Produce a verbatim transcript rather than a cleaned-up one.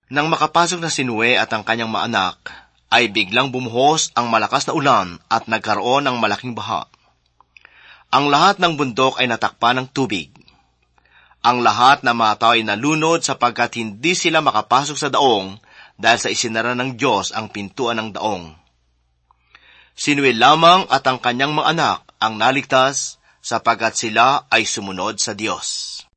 Nang makapasok na si Noe at ang kanyang mga anak, ay biglang bumuhos ang malakas na ulan at nagkaroon ng malaking baha. Ang lahat ng bundok ay natakpan ng tubig. Ang lahat ng mga tao ay nalunod sapagkat hindi sila makapasok sa daong dahil sa isinara ng Diyos ang pintuan ng daong. Si Noe lamang at ang kanyang mga anak ang naligtas sapagkat sila ay sumunod sa Diyos.